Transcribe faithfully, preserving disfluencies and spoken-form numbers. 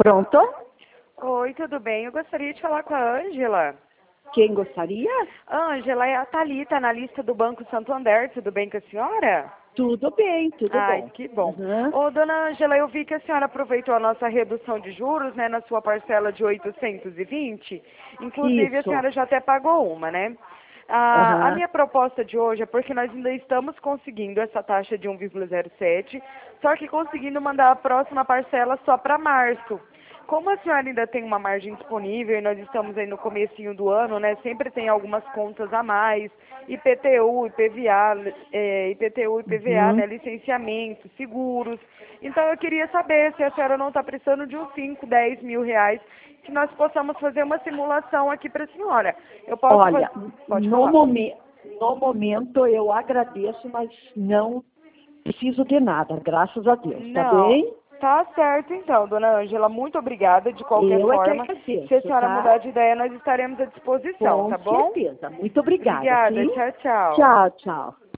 Pronto? Oi, tudo bem? Eu gostaria de falar com a Ângela. Quem gostaria? A Ângela é a Thalita, analista do Banco Santander. Tudo bem com a senhora? Tudo bem, tudo Ai, bom. que bom. Uhum. Ô, dona Ângela, eu vi que a senhora aproveitou a nossa redução de juros, né, na sua parcela de oitocentos e vinte. Inclusive, a Isso. senhora já até pagou uma, né? Ah, a Aham. minha proposta de hoje é porque nós ainda estamos conseguindo essa taxa de um vírgula zero sete, só que conseguindo mandar a próxima parcela só para março. Como a senhora ainda tem uma margem disponível e nós estamos aí no comecinho do ano, né? Sempre tem algumas contas a mais, I P T U, I P V A, é, I P T U, I P V A, Uhum. né? Licenciamento, seguros. Então eu queria saber se a senhora não está precisando de uns cinco, dez mil reais, que nós possamos fazer uma simulação aqui para a senhora. Eu posso fazer... Olha, Pode no, falar. momen no momento eu agradeço, mas não preciso de nada, graças a Deus, tá Não, bem? tá certo então, dona Ângela. Muito obrigada de qualquer Eu é que forma. Se a agradeço, senhora tá? mudar de ideia, nós estaremos à disposição, Com tá bom? certeza. Muito obrigada, Obrigada, sim? tchau, tchau. Tchau, tchau.